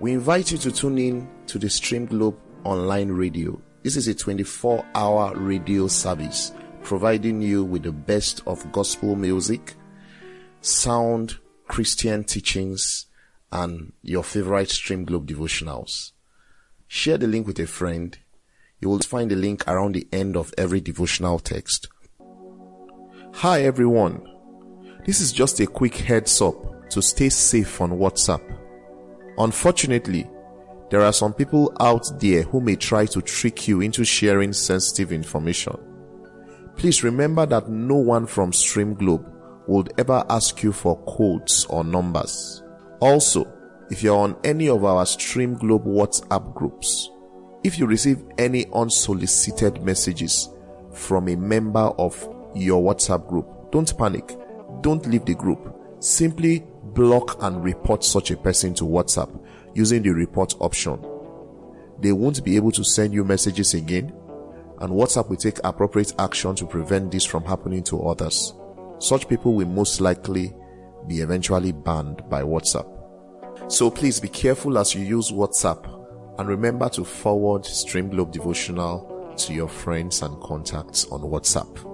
We invite you to tune in to the Stream Globe online radio. This is a 24-hour radio service providing you with the best of gospel music, sound Christian teachings, and your favorite Stream Globe devotionals. Share the link with a friend. You will find the link around the end of every devotional text. Hi everyone. This is just a quick heads up to stay safe on WhatsApp. Unfortunately, there are some people out there who may try to trick you into sharing sensitive information. Please remember that no one from Stream Globe would ever ask you for codes or numbers. Also, if you're on any of our Stream Globe WhatsApp groups, if you receive any unsolicited messages from a member of your WhatsApp group, don't panic. Don't leave the group. Simply block and report such a person to WhatsApp using the report option. They won't be able to send you messages again, and WhatsApp will take appropriate action to prevent this from happening to others. Such people will most likely be eventually banned by WhatsApp. So please be careful as you use WhatsApp, and remember to forward Stream Globe Devotional to your friends and contacts on WhatsApp.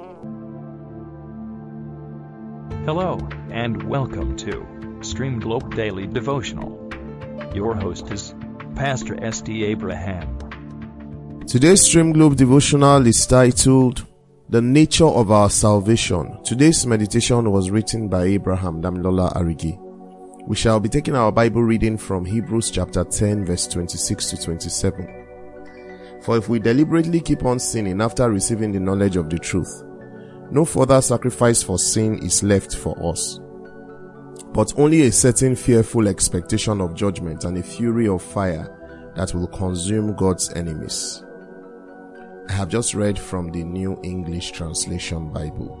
Hello, and welcome to Stream Globe Daily Devotional. Your host is Pastor S.D. Abraham. Today's Stream Globe Devotional is titled, The Nature of Our Salvation. Today's meditation was written by Abraham Damilola Arigi. We shall be taking our Bible reading from Hebrews chapter 10 verse 26 to 27. For if we deliberately keep on sinning after receiving the knowledge of the truth, no further sacrifice for sin is left for us, but only a certain fearful expectation of judgment and a fury of fire that will consume God's enemies. I have just read from the New English Translation Bible.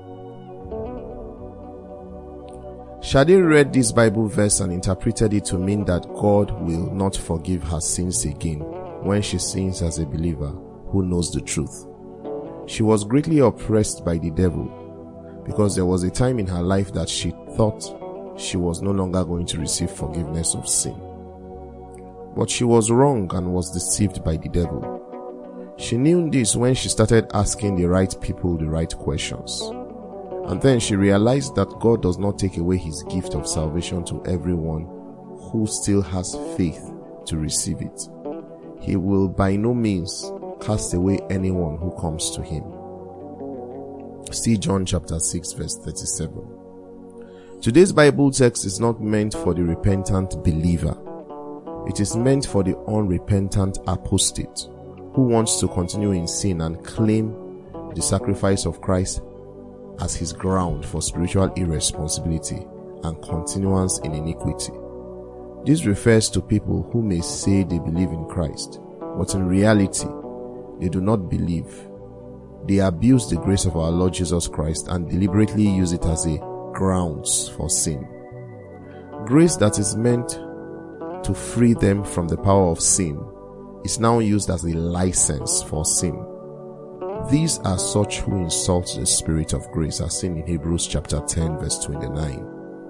Shade read this Bible verse and interpreted it to mean that God will not forgive her sins again when she sins as a believer who knows the truth. She was greatly oppressed by the devil because there was a time in her life that she thought she was no longer going to receive forgiveness of sin. But she was wrong and was deceived by the devil. She knew this when she started asking the right people the right questions. And then she realized that God does not take away his gift of salvation to everyone who still has faith to receive it. He will by no means cast away anyone who comes to him. See John chapter 6 verse 37. Today's Bible text is not meant for the repentant believer. It is meant for the unrepentant apostate who wants to continue in sin and claim the sacrifice of Christ as his ground for spiritual irresponsibility and continuance in iniquity. This refers to people who may say they believe in Christ, but in reality, they do not believe. They abuse the grace of our Lord Jesus Christ and deliberately use it as a grounds for sin. Grace that is meant to free them from the power of sin is now used as a license for sin. These are such who insult the Spirit of grace, as seen in Hebrews chapter 10 verse 29.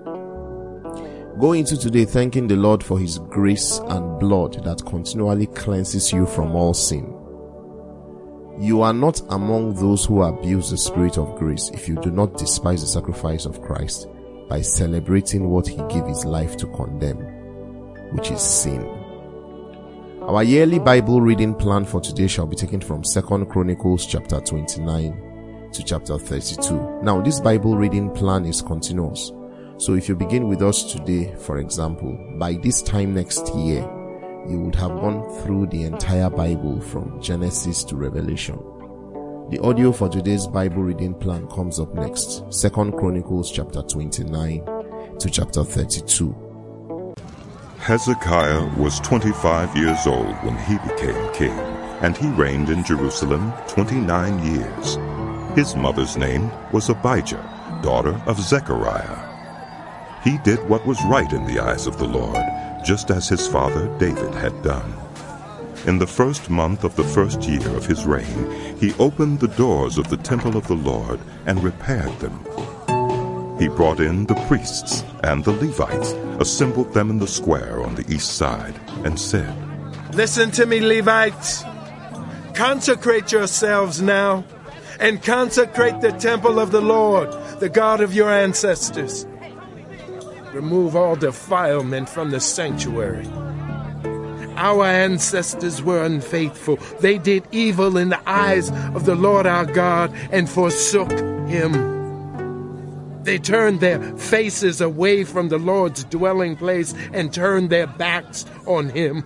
Go into today thanking the Lord for his grace and blood that continually cleanses you from all sin. You are not among those who abuse the Spirit of grace if you do not despise the sacrifice of Christ by celebrating what he gave his life to condemn, which is sin. Our yearly Bible reading plan for today shall be taken from 2 Chronicles chapter 29 to chapter 32. Now, this Bible reading plan is continuous. So if you begin with us today, for example, by this time next year, you would have gone through the entire Bible from Genesis to Revelation. The audio for today's Bible reading plan comes up next. 2 Chronicles chapter 29 to chapter 32. Hezekiah was 25 years old when he became king, and he reigned in Jerusalem 29 years. His mother's name was Abijah, daughter of Zechariah. He did what was right in the eyes of the Lord, just as his father David had done. In the first month of the first year of his reign, he opened the doors of the temple of the Lord and repaired them. He brought in the priests and the Levites, assembled them in the square on the east side, and said, "Listen to me, Levites. Consecrate yourselves now, and consecrate the temple of the Lord, the God of your ancestors. Remove all defilement from the sanctuary. Our ancestors were unfaithful. They did evil in the eyes of the Lord our God and forsook him. They turned their faces away from the Lord's dwelling place and turned their backs on him.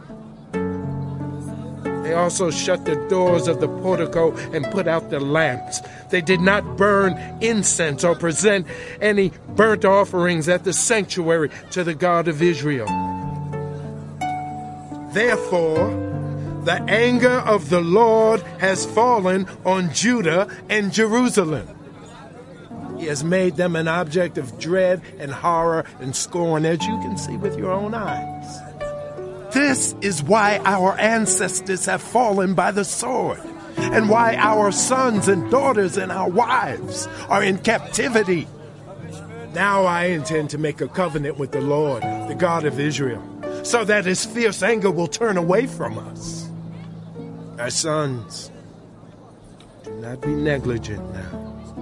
They also shut the doors of the portico and put out the lamps. They did not burn incense or present any burnt offerings at the sanctuary to the God of Israel. Therefore, the anger of the Lord has fallen on Judah and Jerusalem. He has made them an object of dread and horror and scorn, as you can see with your own eyes. This is why our ancestors have fallen by the sword, and why our sons and daughters and our wives are in captivity. Now I intend to make a covenant with the Lord, the God of Israel, so that his fierce anger will turn away from us. Our sons, do not be negligent now,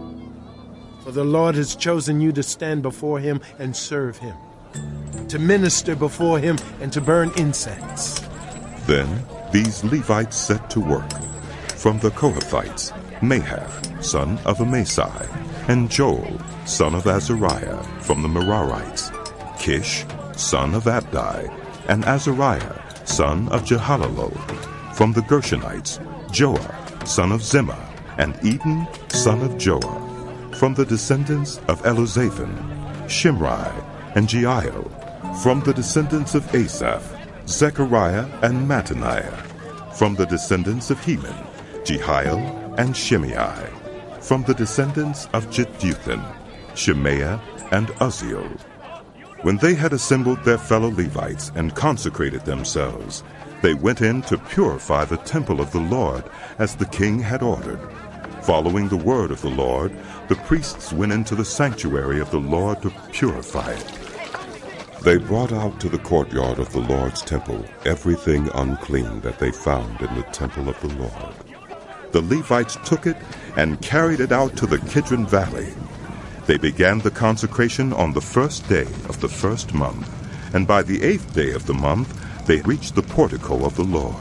for the Lord has chosen you to stand before him and serve him, to minister before him and to burn incense." Then these Levites set to work. From the Kohathites, Mahath, son of Amasai, and Joel, son of Azariah, from the Merarites, Kish, son of Abdi, and Azariah, son of Jehalalel. From the Gershonites, Joah, son of Zimmah, and Eden, son of Joah. From the descendants of Eluzaphan, Shimri, and Jeiel. From the descendants of Asaph, Zechariah and Mattaniah. From the descendants of Heman, Jehiel and Shimei. From the descendants of Jeduthun, Shemaiah and Uzziel. When they had assembled their fellow Levites and consecrated themselves, they went in to purify the temple of the Lord as the king had ordered. Following the word of the Lord, the priests went into the sanctuary of the Lord to purify it. They brought out to the courtyard of the Lord's temple everything unclean that they found in the temple of the Lord. The Levites took it and carried it out to the Kidron Valley. They began the consecration on the first day of the first month, and by the 8th day of the month they reached the portico of the Lord.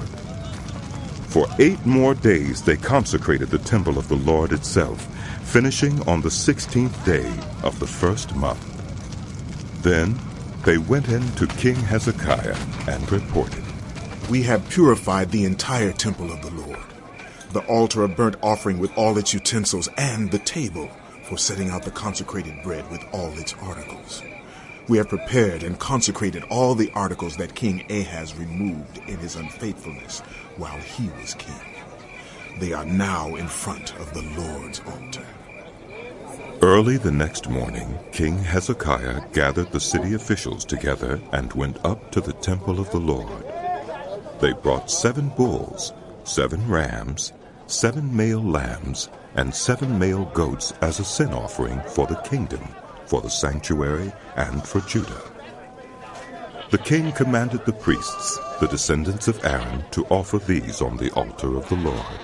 For 8 more days they consecrated the temple of the Lord itself, finishing on the 16th day of the first month. Then they went in to King Hezekiah and reported, "We have purified the entire temple of the Lord, the altar of burnt offering with all its utensils, and the table for setting out the consecrated bread with all its articles. We have prepared and consecrated all the articles that King Ahaz removed in his unfaithfulness while he was king. They are now in front of the Lord's altar." Early the next morning, King Hezekiah gathered the city officials together and went up to the temple of the Lord. They brought 7 bulls, 7 rams, 7 male lambs, and 7 male goats as a sin offering for the kingdom, for the sanctuary, and for Judah. The king commanded the priests, the descendants of Aaron, to offer these on the altar of the Lord.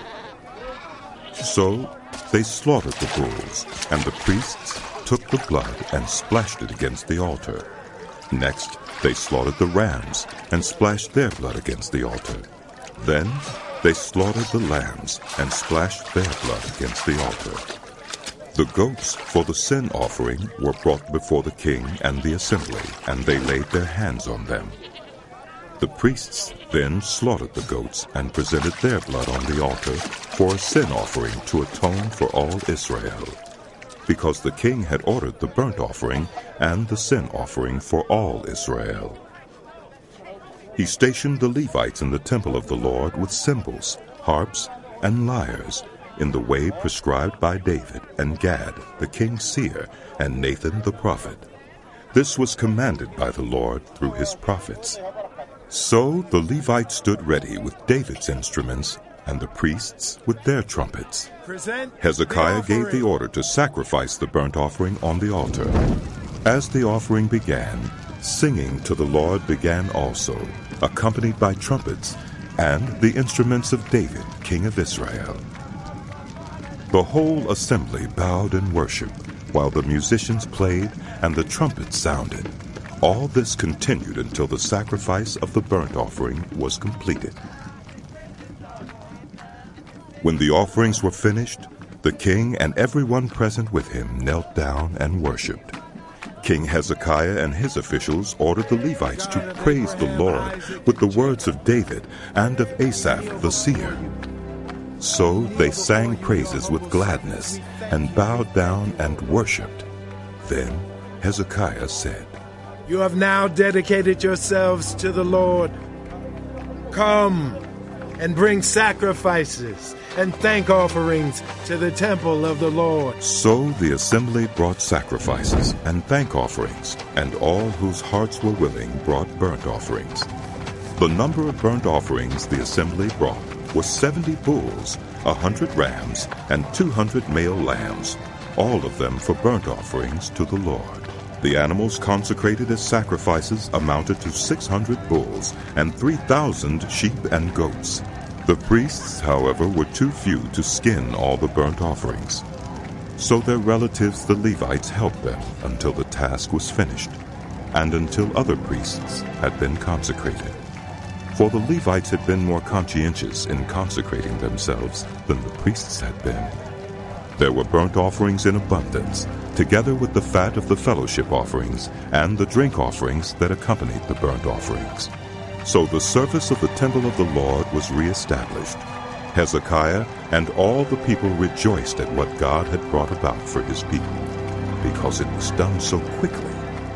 So they slaughtered the bulls, and the priests took the blood and splashed it against the altar. Next, they slaughtered the rams and splashed their blood against the altar. Then they slaughtered the lambs and splashed their blood against the altar. The goats for the sin offering were brought before the king and the assembly, and they laid their hands on them. The priests then slaughtered the goats and presented their blood on the altar for a sin offering to atone for all Israel, because the king had ordered the burnt offering and the sin offering for all Israel. He stationed the Levites in the temple of the Lord with cymbals, harps, and lyres, in the way prescribed by David and Gad, the king's seer, and Nathan the prophet. This was commanded by the Lord through his prophets. So the Levites stood ready with David's instruments and the priests with their trumpets. Present Hezekiah the gave the offering. order to sacrifice the burnt offering on the altar. As the offering began, singing to the Lord began also, accompanied by trumpets and the instruments of David, king of Israel. The whole assembly bowed in worship, while the musicians played and the trumpets sounded. All this continued until the sacrifice of the burnt offering was completed. When the offerings were finished, the king and everyone present with him knelt down and worshipped. King Hezekiah and his officials ordered the Levites to praise the Lord with the words of David and of Asaph the seer. So they sang praises with gladness and bowed down and worshipped. Then Hezekiah said, You have now dedicated yourselves to the Lord. Come and bring sacrifices and thank offerings to the temple of the Lord. So the assembly brought sacrifices and thank offerings, and all whose hearts were willing brought burnt offerings. The number of burnt offerings the assembly brought was 70 bulls, 100 rams, and 200 male lambs, all of them for burnt offerings to the Lord. The animals consecrated as sacrifices amounted to 600 bulls and 3,000 sheep and goats. The priests, however, were too few to skin all the burnt offerings. So their relatives, the Levites, helped them until the task was finished, and until other priests had been consecrated. For the Levites had been more conscientious in consecrating themselves than the priests had been. There were burnt offerings in abundance, together with the fat of the fellowship offerings and the drink offerings that accompanied the burnt offerings. So the service of the temple of the Lord was reestablished. Hezekiah and all the people rejoiced at what God had brought about for his people, because it was done so quickly.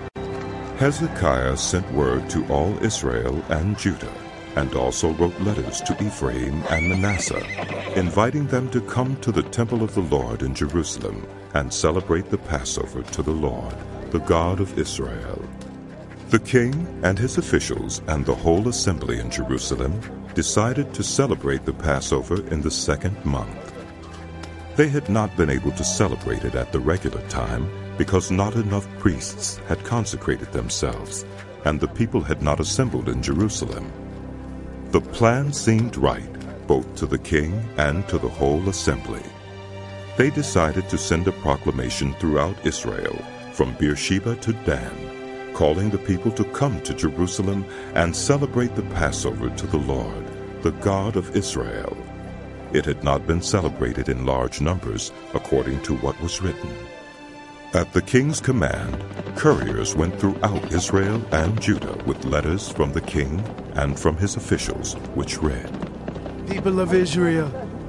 Hezekiah sent word to all Israel and Judah, and also wrote letters to Ephraim and Manasseh, inviting them to come to the temple of the Lord in Jerusalem and celebrate the Passover to the Lord, the God of Israel. The king and his officials and the whole assembly in Jerusalem decided to celebrate the Passover in the 2nd month. They had not been able to celebrate it at the regular time because not enough priests had consecrated themselves, and the people had not assembled in Jerusalem. The plan seemed right, both to the king and to the whole assembly. They decided to send a proclamation throughout Israel, from Beersheba to Dan, calling the people to come to Jerusalem and celebrate the Passover to the Lord, the God of Israel. It had not been celebrated in large numbers, according to what was written. At the king's command, couriers went throughout Israel and Judah with letters from the king and from his officials, which read, People of Israel,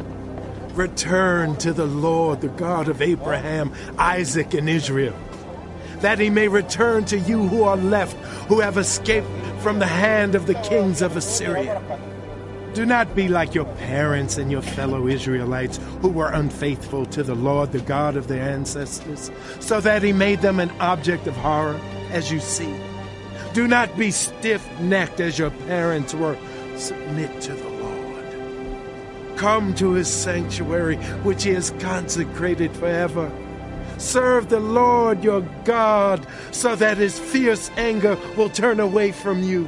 return to the Lord, the God of Abraham, Isaac, and Israel, that he may return to you who are left, who have escaped from the hand of the kings of Assyria. Do not be like your parents and your fellow Israelites who were unfaithful to the Lord, the God of their ancestors, so that he made them an object of horror, as you see. Do not be stiff-necked as your parents were. Submit to the Lord. Come to his sanctuary, which he has consecrated forever. Serve the Lord your God, so that his fierce anger will turn away from you.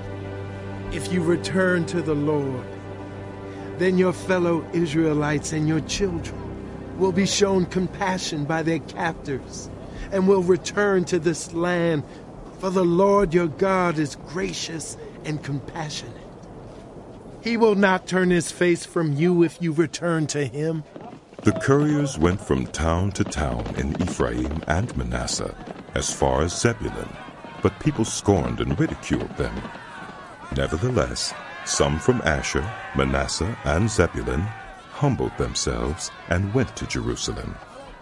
If you return to the Lord, then your fellow Israelites and your children will be shown compassion by their captors and will return to this land, for the Lord your God is gracious and compassionate. He will not turn his face from you if you return to him. The couriers went from town to town in Ephraim and Manasseh, as far as Zebulun, but people scorned and ridiculed them. Nevertheless, some from Asher, Manasseh, and Zebulun humbled themselves and went to Jerusalem.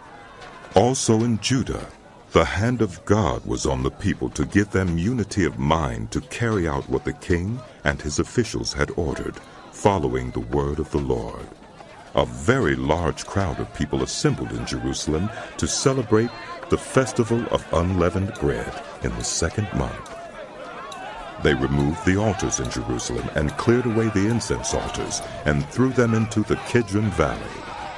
Also in Judah, the hand of God was on the people to give them unity of mind to carry out what the king and his officials had ordered, following the word of the Lord. A very large crowd of people assembled in Jerusalem to celebrate the festival of unleavened bread in the 2nd month. They removed the altars in Jerusalem and cleared away the incense altars and threw them into the Kidron Valley.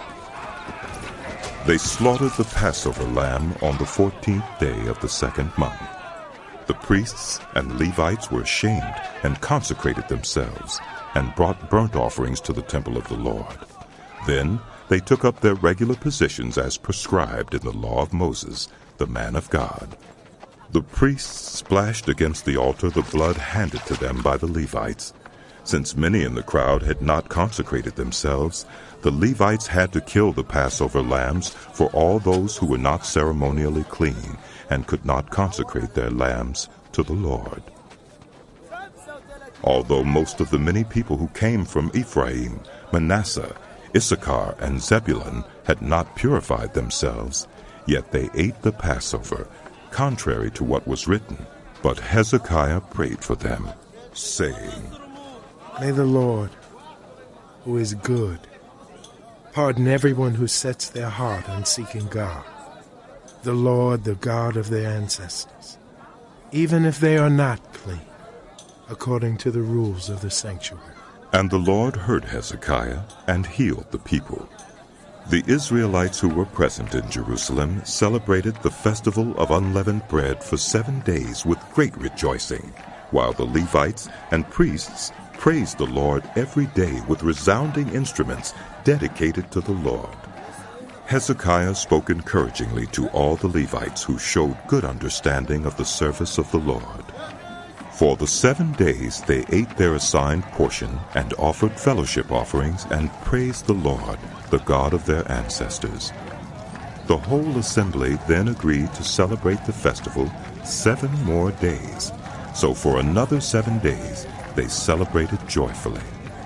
They slaughtered the Passover lamb on the 14th day of the second month. The priests and Levites were ashamed and consecrated themselves and brought burnt offerings to the temple of the Lord. Then they took up their regular positions as prescribed in the law of Moses, the man of God. The priests splashed against the altar the blood handed to them by the Levites. Since many in the crowd had not consecrated themselves, the Levites had to kill the Passover lambs for all those who were not ceremonially clean and could not consecrate their lambs to the Lord. Although most of the many people who came from Ephraim, Manasseh, Issachar, and Zebulun had not purified themselves, yet they ate the Passover, contrary to what was written. But Hezekiah prayed for them, saying, May the Lord, who is good, pardon everyone who sets their heart on seeking God, the Lord, the God of their ancestors, even if they are not clean, according to the rules of the sanctuary. And the Lord heard Hezekiah and healed the people. The Israelites who were present in Jerusalem celebrated the festival of unleavened bread for 7 days with great rejoicing, while the Levites and priests praised the Lord every day with resounding instruments dedicated to the Lord. Hezekiah spoke encouragingly to all the Levites who showed good understanding of the service of the Lord. For the 7 days they ate their assigned portion and offered fellowship offerings and praised the Lord, the God of their ancestors. The whole assembly then agreed to celebrate the festival 7 more days. So for another 7 days they celebrated joyfully.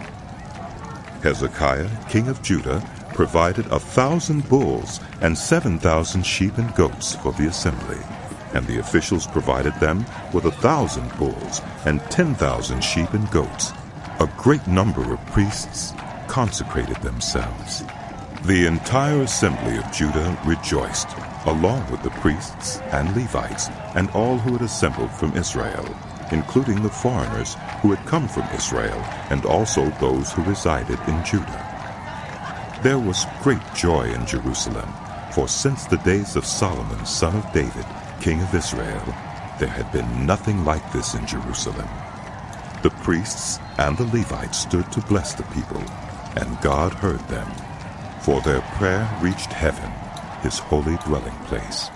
Hezekiah, king of Judah, provided 1,000 bulls and 7,000 sheep and goats for the assembly, and the officials provided them with 1,000 bulls and 10,000 sheep and goats. A great number of priests consecrated themselves. The entire assembly of Judah rejoiced, along with the priests and Levites and all who had assembled from Israel, including the foreigners who had come from Israel and also those who resided in Judah. There was great joy in Jerusalem, for since the days of Solomon, son of David, king of Israel, there had been nothing like this in Jerusalem. The priests and the Levites stood to bless the people, and God heard them, for their prayer reached heaven, his holy dwelling place.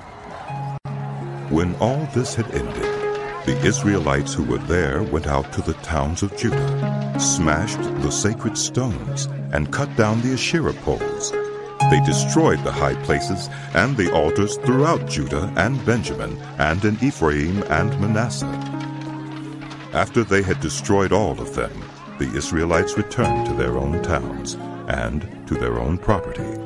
When all this had ended, the Israelites who were there went out to the towns of Judah, smashed the sacred stones, and cut down the Asherah poles. They destroyed the high places and the altars throughout Judah and Benjamin, and in Ephraim and Manasseh. After they had destroyed all of them, the Israelites returned to their own towns and to their own property.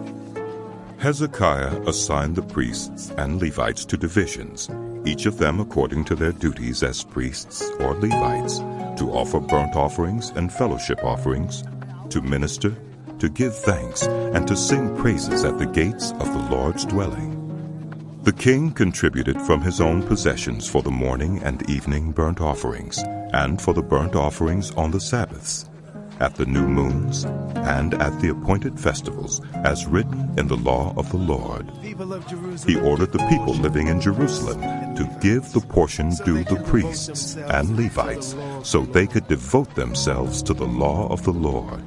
Hezekiah assigned the priests and Levites to divisions, each of them according to their duties as priests or Levites, to offer burnt offerings and fellowship offerings, to minister, to give thanks, and to sing praises at the gates of the Lord's dwelling. The king contributed from his own possessions for the morning and evening burnt offerings, and for the burnt offerings on the Sabbaths, at the new moons, and at the appointed festivals, as written in the law of the Lord. He ordered the people living in Jerusalem to give the portion due the priests and Levites, so they could devote themselves to the law of the Lord.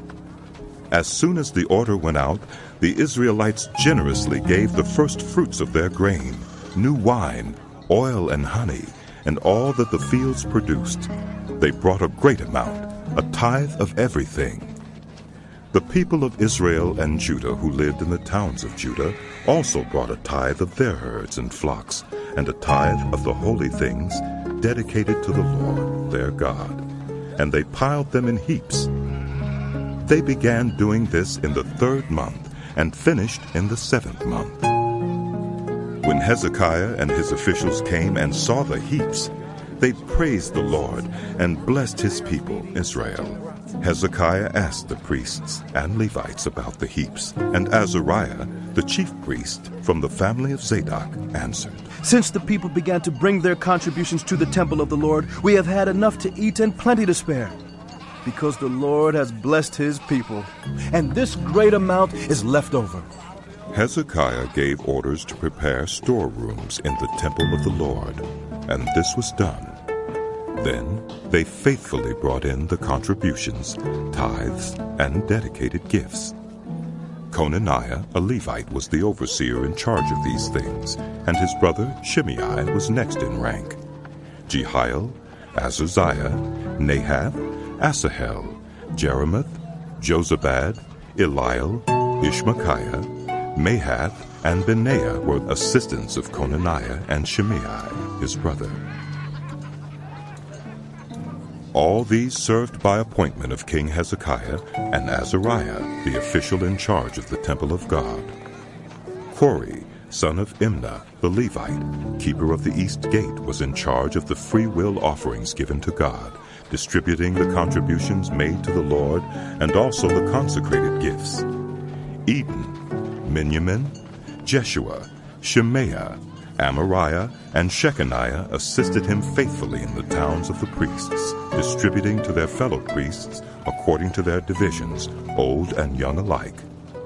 As soon as the order went out, the Israelites generously gave the first fruits of their grain, new wine, oil and honey, and all that the fields produced. They brought a great amount, a tithe of everything. The people of Israel and Judah who lived in the towns of Judah also brought a tithe of their herds and flocks, and a tithe of the holy things dedicated to the Lord their God, and they piled them in heaps. They began doing this in the 3rd month and finished in the 7th month. When Hezekiah and his officials came and saw the heaps, They praised the Lord and blessed his people, Israel. Hezekiah asked the priests and Levites about the heaps, and Azariah, the chief priest from the family of Zadok, answered, Since the people began to bring their contributions to the temple of the Lord, we have had enough to eat and plenty to spare, because the Lord has blessed his people, and this great amount is left over. Hezekiah gave orders to prepare storerooms in the temple of the Lord, and this was done. Then they faithfully brought in the contributions, tithes, and dedicated gifts. Conaniah, a Levite, was the overseer in charge of these things, and his brother Shimei was next in rank. Jehiel, Azaziah, Nahath, Asahel, Jeremoth, Jozabad, Eliel, Ishmachiah, Mahath, and Benaiah were assistants of Conaniah and Shimei, his brother. All these served by appointment of King Hezekiah, and Azariah, the official in charge of the temple of God. Kori, son of Imnah, the Levite, keeper of the east gate, was in charge of the free will offerings given to God, distributing the contributions made to the Lord, and also the consecrated gifts. Eden, Miniamin, Jeshua, Shemaiah, Amariah, and Shechaniah assisted him faithfully in the towns of the priests, distributing to their fellow priests according to their divisions, old and young alike.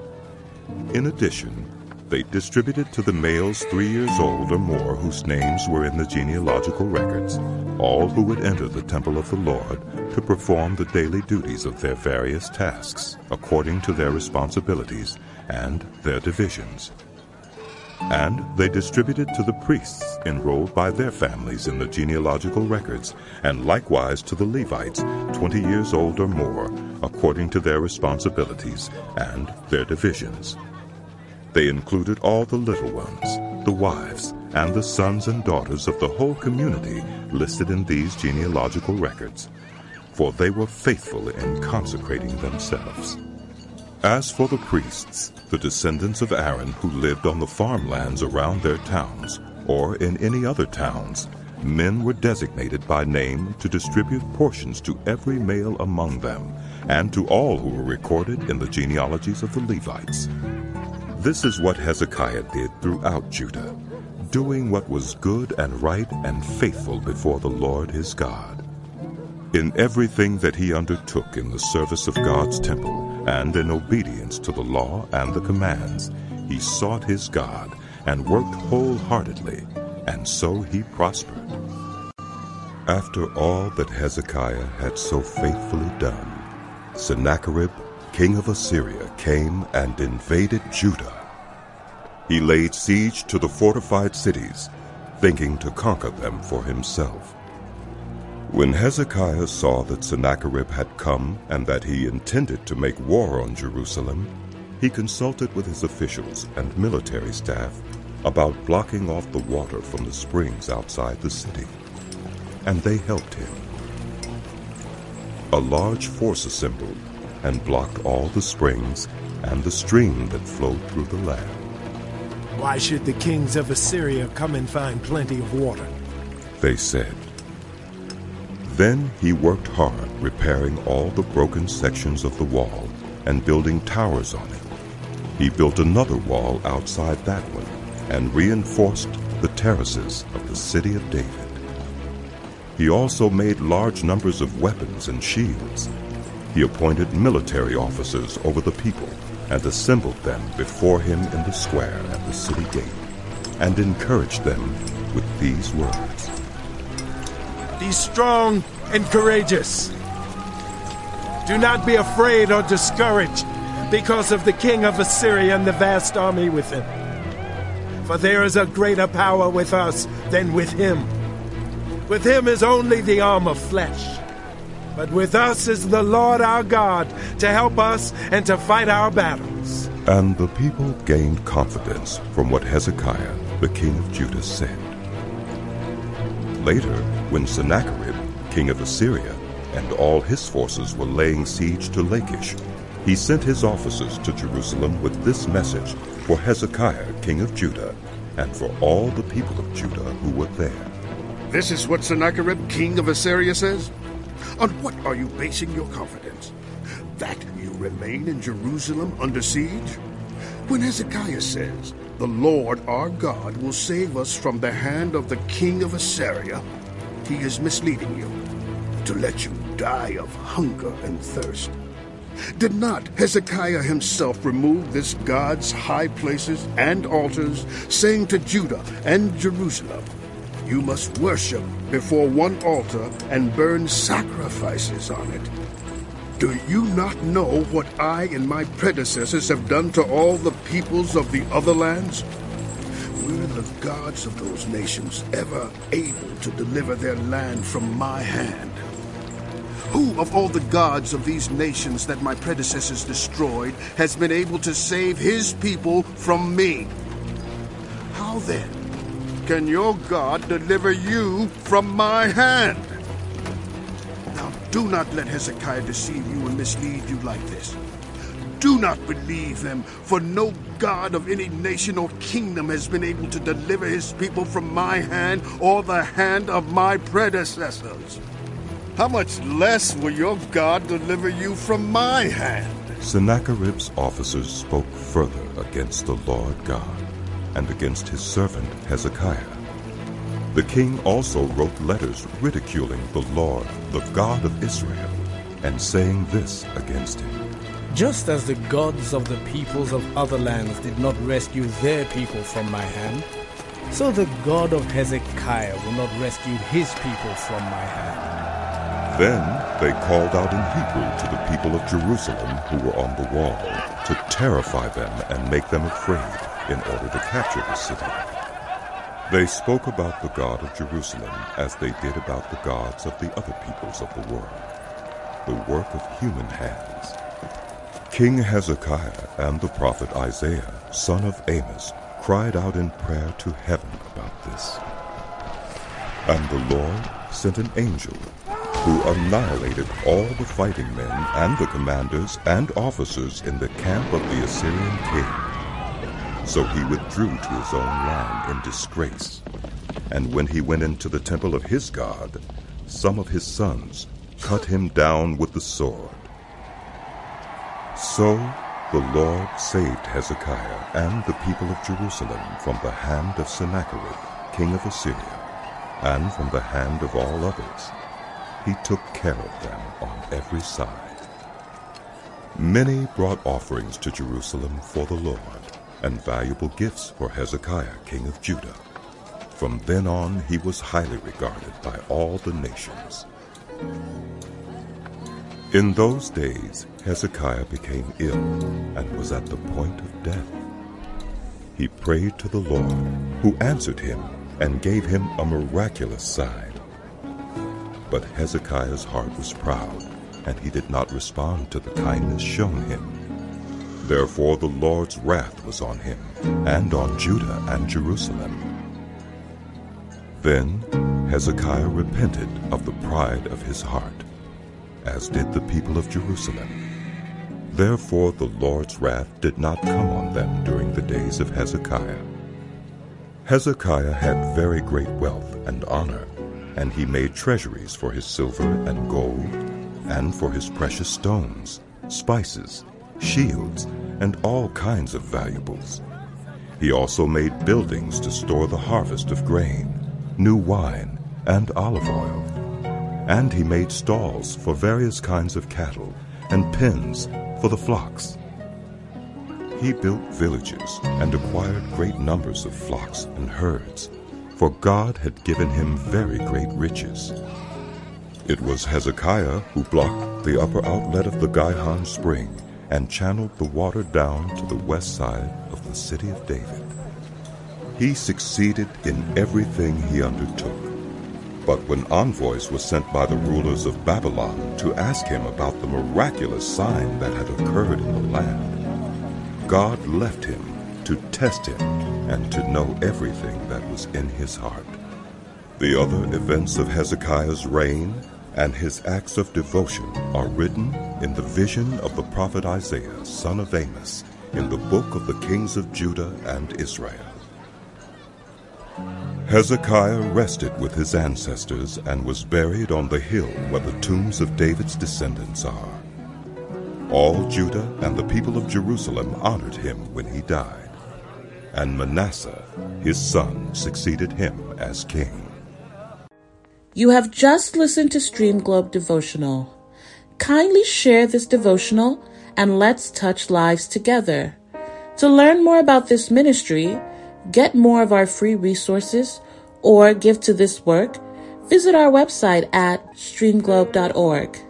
In addition, they distributed to the males 3 years old or more whose names were in the genealogical records, all who would enter the temple of the Lord to perform the daily duties of their various tasks, according to their responsibilities and their divisions. And they distributed to the priests enrolled by their families in the genealogical records, and likewise to the Levites 20 years old or more, according to their responsibilities and their divisions. They included all the little ones, the wives, and the sons and daughters of the whole community listed in these genealogical records, for they were faithful in consecrating themselves. As for the priests, the descendants of Aaron who lived on the farmlands around their towns, or in any other towns, men were designated by name to distribute portions to every male among them, and to all who were recorded in the genealogies of the Levites. This is what Hezekiah did throughout Judah, doing what was good and right and faithful before the Lord his God. In everything that he undertook in the service of God's temple, and in obedience to the law and the commands, he sought his God and worked wholeheartedly, and so he prospered. After all that Hezekiah had so faithfully done, Sennacherib, king of Assyria, came and invaded Judah. He laid siege to the fortified cities, thinking to conquer them for himself. When Hezekiah saw that Sennacherib had come and that he intended to make war on Jerusalem, he consulted with his officials and military staff about blocking off the water from the springs outside the city, and they helped him. A large force assembled and blocked all the springs and the stream that flowed through the land. Why should the kings of Assyria come and find plenty of water? They said. Then he worked hard repairing all the broken sections of the wall and building towers on it. He built another wall outside that one and reinforced the terraces of the city of David. He also made large numbers of weapons and shields. He appointed military officers over the people and assembled them before him in the square at the city gate, and encouraged them with these words: Be strong and courageous. Do not be afraid or discouraged because of the king of Assyria and the vast army with him. For there is a greater power with us than with him. With him is only the arm of flesh. But with us is the Lord our God to help us and to fight our battles. And the people gained confidence from what Hezekiah, the king of Judah, said. Later, when Sennacherib, king of Assyria, and all his forces were laying siege to Lachish, he sent his officers to Jerusalem with this message for Hezekiah, king of Judah, and for all the people of Judah who were there. This is what Sennacherib, king of Assyria, says? On what are you basing your confidence? That you remain in Jerusalem under siege? When Hezekiah says, the Lord our God will save us from the hand of the king of Assyria, he is misleading you to let you die of hunger and thirst. Did not Hezekiah himself remove this God's high places and altars, saying to Judah and Jerusalem, you must worship before one altar and burn sacrifices on it? Do you not know what I and my predecessors have done to all the peoples of the other lands? Were the gods of those nations ever able to deliver their land from my hand? Who of all the gods of these nations that my predecessors destroyed has been able to save his people from me? How then can your God deliver you from my hand? Now do not let Hezekiah deceive you and mislead you like this. Do not believe them, for no God of any nation or kingdom has been able to deliver his people from my hand or the hand of my predecessors. How much less will your God deliver you from my hand? Sennacherib's officers spoke further against the Lord God and against his servant Hezekiah. The king also wrote letters ridiculing the Lord, the God of Israel, and saying this against him: Just as the gods of the peoples of other lands did not rescue their people from my hand, so the God of Hezekiah will not rescue his people from my hand. Then they called out in Hebrew to the people of Jerusalem who were on the wall, to terrify them and make them afraid, in order to capture the city. They spoke about the God of Jerusalem as they did about the gods of the other peoples of the world, the work of human hands. King Hezekiah and the prophet Isaiah, son of Amos, cried out in prayer to heaven about this. And the Lord sent an angel who annihilated all the fighting men and the commanders and officers in the camp of the Assyrian king. So he withdrew to his own land in disgrace. And when he went into the temple of his God, some of his sons cut him down with the sword. So the Lord saved Hezekiah and the people of Jerusalem from the hand of Sennacherib, king of Assyria, and from the hand of all others. He took care of them on every side. Many brought offerings to Jerusalem for the Lord, and valuable gifts for Hezekiah, king of Judah. From then on he was highly regarded by all the nations. In those days Hezekiah became ill and was at the point of death. He prayed to the Lord, who answered him and gave him a miraculous sign. But Hezekiah's heart was proud, and he did not respond to the kindness shown him. Therefore the Lord's wrath was on him, and on Judah and Jerusalem. Then Hezekiah repented of the pride of his heart, as did the people of Jerusalem. Therefore the Lord's wrath did not come on them during the days of Hezekiah. Hezekiah had very great wealth and honor, and he made treasuries for his silver and gold, and for his precious stones, spices, shields, and all kinds of valuables. He also made buildings to store the harvest of grain, new wine, and olive oil. And he made stalls for various kinds of cattle, and pens for the flocks. He built villages and acquired great numbers of flocks and herds, for God had given him very great riches. It was Hezekiah who blocked the upper outlet of the Gihon spring and channeled the water down to the west side of the city of David. He succeeded in everything he undertook. But when envoys were sent by the rulers of Babylon to ask him about the miraculous sign that had occurred in the land, God left him to test him and to know everything that was in his heart. The other events of Hezekiah's reign and his acts of devotion are written in the vision of the prophet Isaiah, son of Amos, in the book of the kings of Judah and Israel. Hezekiah rested with his ancestors and was buried on the hill where the tombs of David's descendants are. All Judah and the people of Jerusalem honored him when he died, and Manasseh, his son, succeeded him as king. You have just listened to Stream Globe Devotional. Kindly share this devotional and let's touch lives together. To learn more about this ministry, get more of our free resources, or give to this work, visit our website at streamglobe.org.